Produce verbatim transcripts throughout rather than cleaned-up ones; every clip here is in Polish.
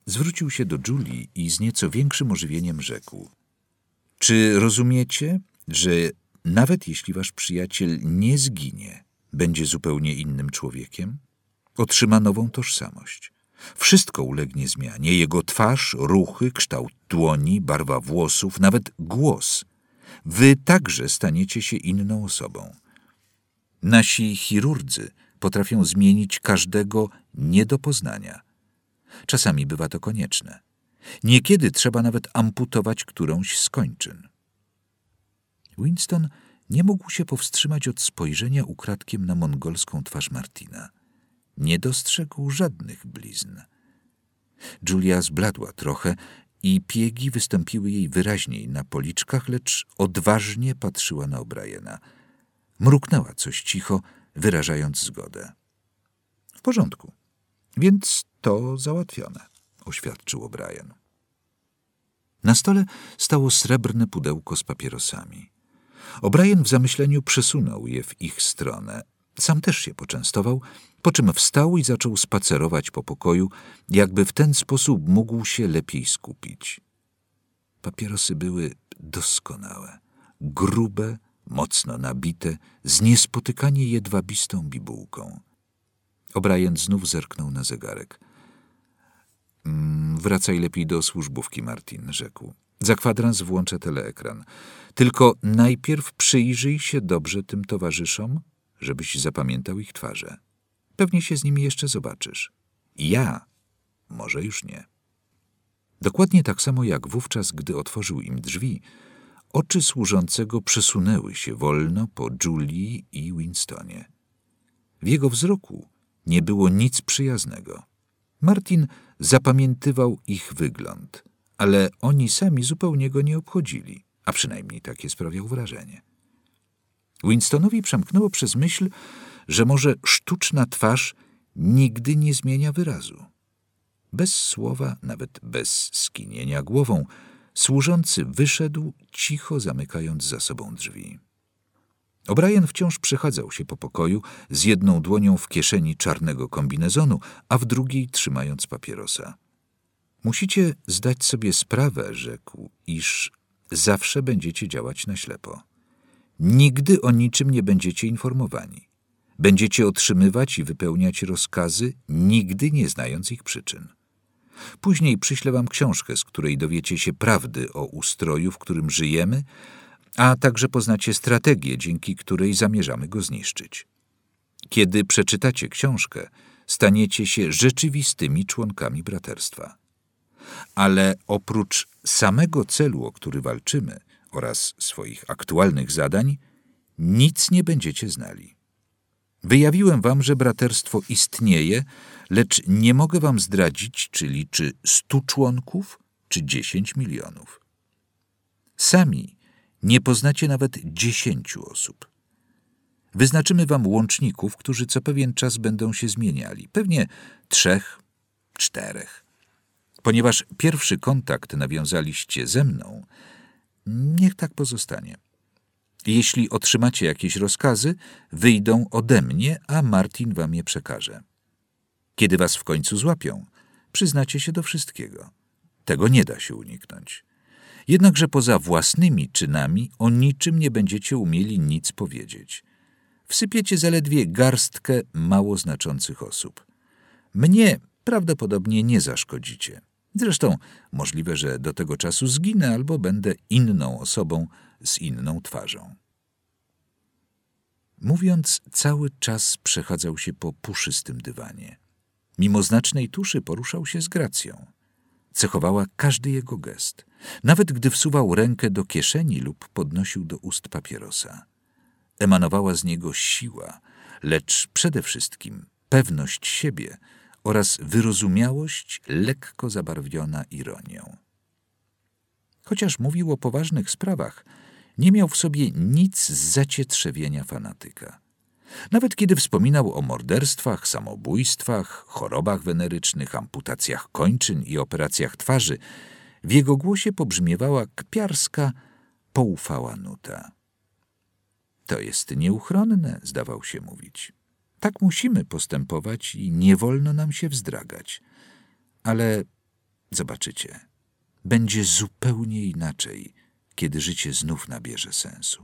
Zwrócił się do Julii i z nieco większym ożywieniem rzekł. Czy rozumiecie, że nawet jeśli wasz przyjaciel nie zginie, będzie zupełnie innym człowiekiem? Otrzyma nową tożsamość. Wszystko ulegnie zmianie. Jego twarz, ruchy, kształt dłoni, barwa włosów, nawet głos. Wy także staniecie się inną osobą. Nasi chirurdzy potrafią zmienić każdego nie do poznania. Czasami bywa to konieczne. Niekiedy trzeba nawet amputować którąś z kończyn. Winston nie mógł się powstrzymać od spojrzenia ukradkiem na mongolską twarz Martina. Nie dostrzegł żadnych blizn. Julia zbladła trochę i piegi wystąpiły jej wyraźniej na policzkach, lecz odważnie patrzyła na O'Briena. Mruknęła coś cicho, wyrażając zgodę. W porządku, więc to załatwione, oświadczył O'Brien. Na stole stało srebrne pudełko z papierosami. O'Brien w zamyśleniu przesunął je w ich stronę. Sam też się poczęstował, po czym wstał i zaczął spacerować po pokoju, jakby w ten sposób mógł się lepiej skupić. Papierosy były doskonałe, grube, mocno nabite, z niespotykanie jedwabistą bibułką. O'Brien znów zerknął na zegarek. Mm, wracaj lepiej do służbówki, Martin, rzekł. Za kwadrans włączę teleekran. Tylko najpierw przyjrzyj się dobrze tym towarzyszom, żebyś zapamiętał ich twarze. Pewnie się z nimi jeszcze zobaczysz. Ja może już nie. Dokładnie tak samo jak wówczas, gdy otworzył im drzwi, oczy służącego przesunęły się wolno po Julii i Winstonie. W jego wzroku nie było nic przyjaznego. Martin zapamiętywał ich wygląd, ale oni sami zupełnie go nie obchodzili, a przynajmniej takie sprawiał wrażenie. Winstonowi przemknęło przez myśl, że może sztuczna twarz nigdy nie zmienia wyrazu. Bez słowa, nawet bez skinienia głową, służący wyszedł, cicho zamykając za sobą drzwi. O'Brien wciąż przechadzał się po pokoju z jedną dłonią w kieszeni czarnego kombinezonu, a w drugiej trzymając papierosa. Musicie zdać sobie sprawę, rzekł, iż zawsze będziecie działać na ślepo. Nigdy o niczym nie będziecie informowani. Będziecie otrzymywać i wypełniać rozkazy, nigdy nie znając ich przyczyn. Później przyślę wam książkę, z której dowiecie się prawdy o ustroju, w którym żyjemy, a także poznacie strategię, dzięki której zamierzamy go zniszczyć. Kiedy przeczytacie książkę, staniecie się rzeczywistymi członkami braterstwa. Ale oprócz samego celu, o który walczymy, oraz swoich aktualnych zadań, nic nie będziecie znali. Wyjawiłem wam, że braterstwo istnieje, lecz nie mogę wam zdradzić, czy liczy stu członków, czy dziesięć milionów. Sami nie poznacie nawet dziesięciu osób. Wyznaczymy wam łączników, którzy co pewien czas będą się zmieniali. Pewnie trzech, czterech. Ponieważ pierwszy kontakt nawiązaliście ze mną, niech tak pozostanie. Jeśli otrzymacie jakieś rozkazy, wyjdą ode mnie, a Martin wam je przekaże. Kiedy was w końcu złapią, przyznacie się do wszystkiego. Tego nie da się uniknąć. Jednakże poza własnymi czynami o niczym nie będziecie umieli nic powiedzieć. Wsypiecie zaledwie garstkę mało znaczących osób. Mnie prawdopodobnie nie zaszkodzicie. Zresztą możliwe, że do tego czasu zginę albo będę inną osobą z inną twarzą. Mówiąc, cały czas przechadzał się po puszystym dywanie. Mimo znacznej tuszy poruszał się z gracją. Cechowała każdy jego gest, nawet gdy wsuwał rękę do kieszeni lub podnosił do ust papierosa. Emanowała z niego siła, lecz przede wszystkim pewność siebie oraz wyrozumiałość lekko zabarwiona ironią. Chociaż mówił o poważnych sprawach, nie miał w sobie nic z zacietrzewienia fanatyka. Nawet kiedy wspominał o morderstwach, samobójstwach, chorobach wenerycznych, amputacjach kończyn i operacjach twarzy, w jego głosie pobrzmiewała kpiarska, poufała nuta. To jest nieuchronne, zdawał się mówić. Tak musimy postępować i nie wolno nam się wzdragać. Ale Zobaczycie, będzie zupełnie inaczej, kiedy życie znów nabierze sensu.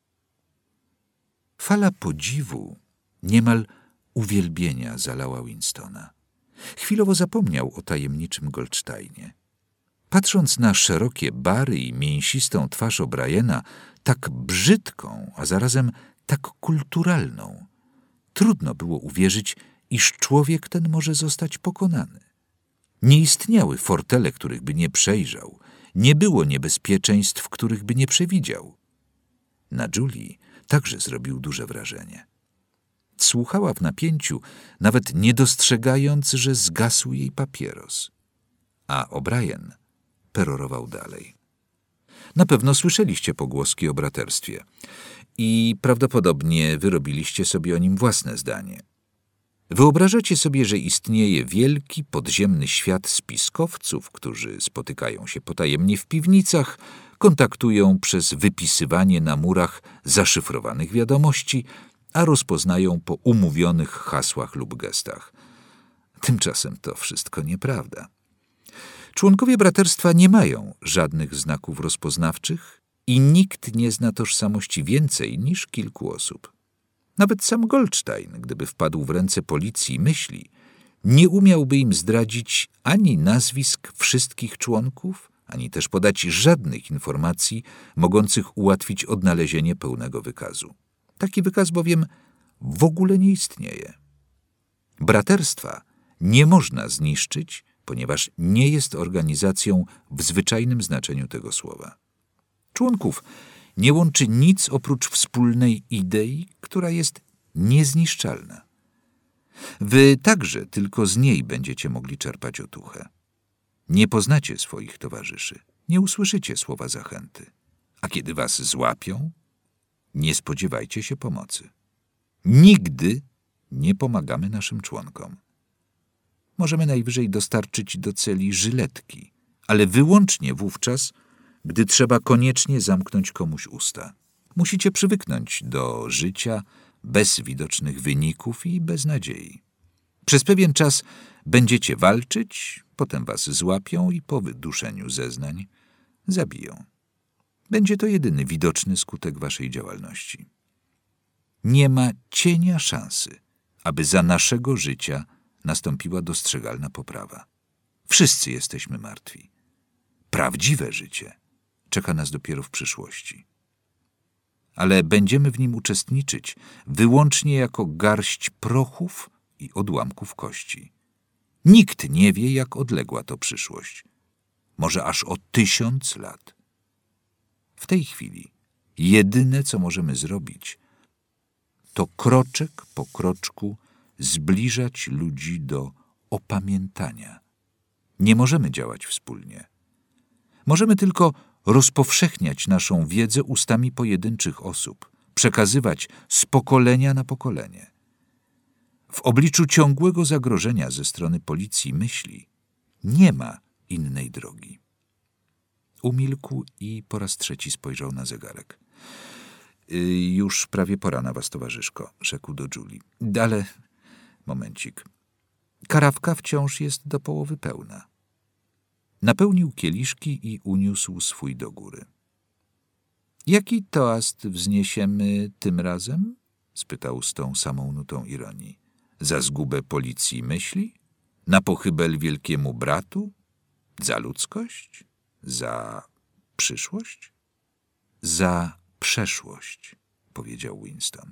Fala podziwu, niemal uwielbienia zalała Winstona. Chwilowo zapomniał o tajemniczym Goldsteinie. Patrząc na szerokie bary i mięsistą twarz O'Briena, tak brzydką, a zarazem tak kulturalną, trudno było uwierzyć, iż człowiek ten może zostać pokonany. Nie istniały fortele, których by nie przejrzał, nie było niebezpieczeństw, których by nie przewidział. Na Julie także zrobił duże wrażenie. Słuchała w napięciu, nawet nie dostrzegając, że zgasł jej papieros. A O'Brien perorował dalej. Na pewno słyszeliście pogłoski o braterstwie i prawdopodobnie wyrobiliście sobie o nim własne zdanie. Wyobrażacie sobie, że istnieje wielki, podziemny świat spiskowców, którzy spotykają się potajemnie w piwnicach, kontaktują przez wypisywanie na murach zaszyfrowanych wiadomości, a rozpoznają po umówionych hasłach lub gestach. Tymczasem to wszystko nieprawda. Członkowie braterstwa nie mają żadnych znaków rozpoznawczych i nikt nie zna tożsamości więcej niż kilku osób. Nawet sam Goldstein, gdyby wpadł w ręce policji myśli, nie umiałby im zdradzić ani nazwisk wszystkich członków, ani też podać żadnych informacji mogących ułatwić odnalezienie pełnego wykazu. Taki wykaz bowiem w ogóle nie istnieje. Braterstwa nie można zniszczyć, ponieważ nie jest organizacją w zwyczajnym znaczeniu tego słowa. Członków nie łączy nic oprócz wspólnej idei, która jest niezniszczalna. Wy także tylko z niej będziecie mogli czerpać otuchę. Nie poznacie swoich towarzyszy, nie usłyszycie słowa zachęty. A kiedy was złapią, nie spodziewajcie się pomocy. Nigdy nie pomagamy naszym członkom. Możemy najwyżej dostarczyć do celi żyletki, ale wyłącznie wówczas, gdy trzeba koniecznie zamknąć komuś usta. Musicie przywyknąć do życia bez widocznych wyników i bez nadziei. Przez pewien czas będziecie walczyć, potem was złapią i po wyduszeniu zeznań zabiją. Będzie to jedyny widoczny skutek waszej działalności. Nie ma cienia szansy, aby za naszego życia nastąpiła dostrzegalna poprawa. Wszyscy jesteśmy martwi. Prawdziwe życie czeka nas dopiero w przyszłości. Ale będziemy w nim uczestniczyć wyłącznie jako garść prochów i odłamków kości. Nikt nie wie, jak odległa to przyszłość. Może aż o tysiąc lat. W tej chwili jedyne, co możemy zrobić, to kroczek po kroczku zbliżać ludzi do opamiętania. Nie możemy działać wspólnie. Możemy tylko rozpowszechniać naszą wiedzę ustami pojedynczych osób, przekazywać z pokolenia na pokolenie. W obliczu ciągłego zagrożenia ze strony policji myśli nie ma innej drogi. Umilkł i po raz trzeci spojrzał na zegarek. Yy, już prawie pora na was, towarzyszko, rzekł do Julie. Ale, momencik, karawka wciąż jest do połowy pełna. Napełnił kieliszki i uniósł swój do góry. Jaki toast wzniesiemy tym razem? Spytał z tą samą nutą ironii. Za zgubę policji myśli? Na pochybel wielkiemu bratu? Za ludzkość? Za przyszłość? Za przeszłość, powiedział Winston.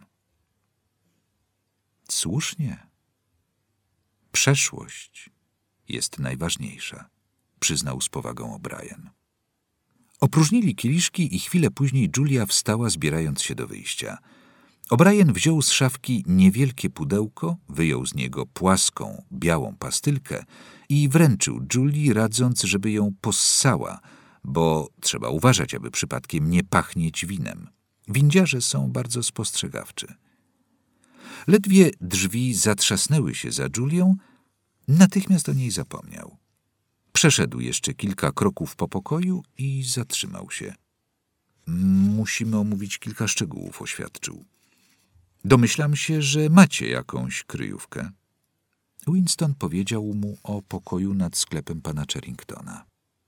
Słusznie. Przeszłość jest najważniejsza, przyznał z powagą O'Brien. Opróżnili kieliszki i chwilę później Julia wstała, zbierając się do wyjścia. O'Brien wziął z szafki niewielkie pudełko, wyjął z niego płaską, białą pastylkę i wręczył Julii, radząc, żeby ją possała, bo trzeba uważać, aby przypadkiem nie pachnieć winem. Windziarze są bardzo spostrzegawczy. Ledwie drzwi zatrzasnęły się za Julią, natychmiast o niej zapomniał. Przeszedł jeszcze kilka kroków po pokoju i zatrzymał się. Musimy omówić kilka szczegółów, oświadczył. Domyślam się, że macie jakąś kryjówkę. Winston powiedział mu o pokoju nad sklepem pana Charringtona.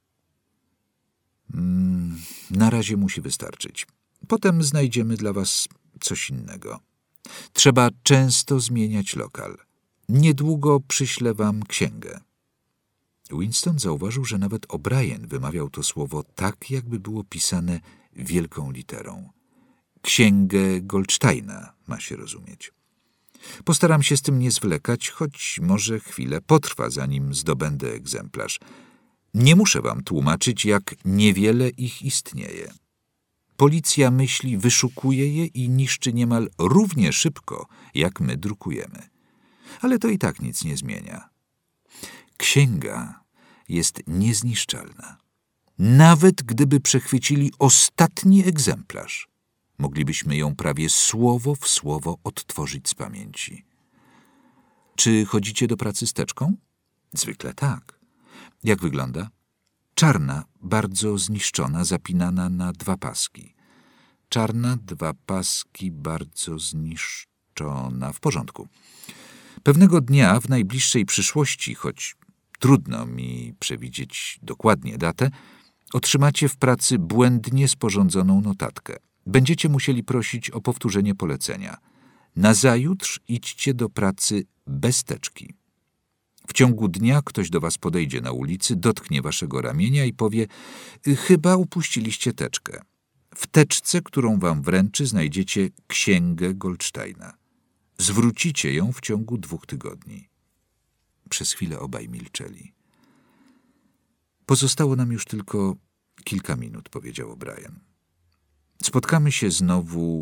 Mm, na razie musi wystarczyć. Potem znajdziemy dla was coś innego. Trzeba często zmieniać lokal. Niedługo przyślę wam księgę. Winston zauważył, że nawet O'Brien wymawiał to słowo tak, jakby było pisane wielką literą. Księgę Goldsteina, ma się rozumieć. Postaram się z tym nie zwlekać, choć może chwilę potrwa, zanim zdobędę egzemplarz. Nie muszę wam tłumaczyć, jak niewiele ich istnieje. Policja myśli, wyszukuje je i niszczy niemal równie szybko, jak my drukujemy. Ale to i tak nic nie zmienia. Księga jest niezniszczalna. Nawet gdyby przechwycili ostatni egzemplarz, moglibyśmy ją prawie słowo w słowo odtworzyć z pamięci. Czy chodzicie do pracy z teczką? Zwykle tak. Jak wygląda? Czarna, bardzo zniszczona, zapinana na dwa paski. Czarna, dwa paski, bardzo zniszczona. W porządku. Pewnego dnia w najbliższej przyszłości, choć trudno mi przewidzieć dokładnie datę, otrzymacie w pracy błędnie sporządzoną notatkę. Będziecie musieli prosić o powtórzenie polecenia. Nazajutrz idźcie do pracy bez teczki. W ciągu dnia ktoś do was podejdzie na ulicy, dotknie waszego ramienia i powie: chyba upuściliście teczkę. W teczce, którą wam wręczy, znajdziecie księgę Goldsteina. Zwrócicie ją w ciągu dwóch tygodni. Przez chwilę obaj milczeli. Pozostało nam już tylko kilka minut, powiedział O'Brien. Spotkamy się znowu,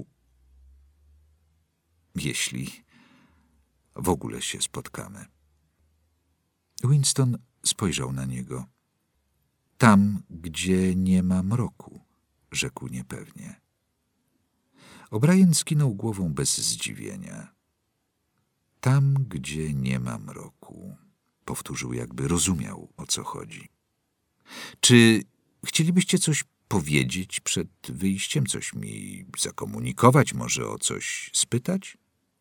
jeśli w ogóle się spotkamy. Winston spojrzał na niego. Tam, gdzie nie ma mroku, rzekł niepewnie. O'Brien skinął głową bez zdziwienia. Tam, gdzie nie ma mroku, powtórzył, jakby rozumiał, o co chodzi. Czy chcielibyście coś powiedzieć przed wyjściem, coś mi zakomunikować, może o coś spytać?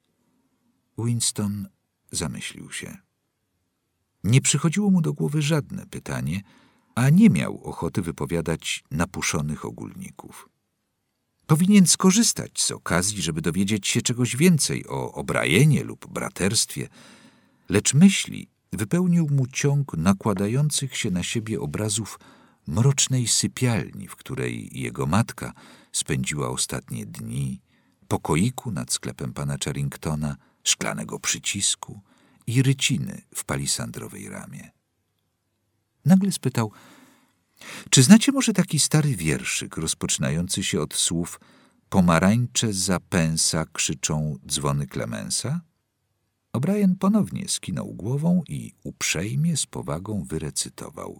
Winston zamyślił się. Nie przychodziło mu do głowy żadne pytanie, a nie miał ochoty wypowiadać napuszonych ogólników. Powinien skorzystać z okazji, żeby dowiedzieć się czegoś więcej o O'Brienie lub braterstwie, lecz myśli wypełnił mu ciąg nakładających się na siebie obrazów mrocznej sypialni, w której jego matka spędziła ostatnie dni, pokoiku nad sklepem pana Charringtona, szklanego przycisku i ryciny w palisandrowej ramie. Nagle spytał: czy znacie może taki stary wierszyk rozpoczynający się od słów pomarańcze za pensa krzyczą dzwony Klemensa? O'Brien ponownie skinął głową i uprzejmie z powagą wyrecytował: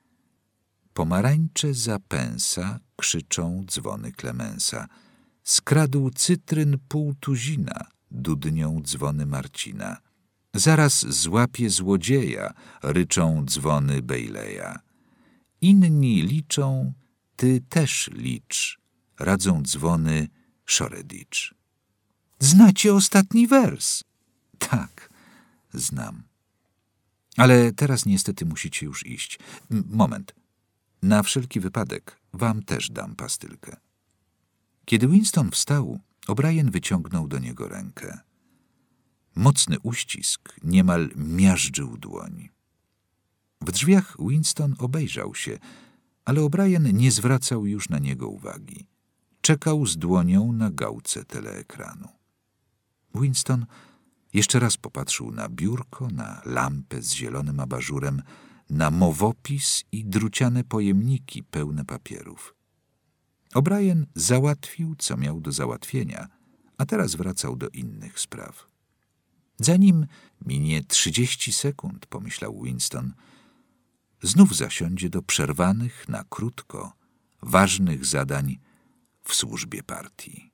pomarańcze za pensa krzyczą dzwony Klemensa. Skradł cytryn pół tuzina, dudnią dzwony Marcina. Zaraz złapie złodzieja, ryczą dzwony Bejleja. Inni liczą, ty też licz, radzą dzwony Shoreditch. Znacie ostatni wers? Tak, znam. Ale teraz niestety musicie już iść. M- moment. Na wszelki wypadek wam też dam pastylkę. Kiedy Winston wstał, O'Brien wyciągnął do niego rękę. Mocny uścisk niemal miażdżył dłoń. W drzwiach Winston obejrzał się, ale O'Brien nie zwracał już na niego uwagi. Czekał z dłonią na gałce teleekranu. Winston jeszcze raz popatrzył na biurko, na lampę z zielonym abażurem, na mowopis i druciane pojemniki pełne papierów. O'Brien załatwił, co miał do załatwienia, a teraz wracał do innych spraw. Zanim minie trzydzieści sekund, pomyślał Winston, znów zasiądzie do przerwanych na krótko ważnych zadań w służbie partii.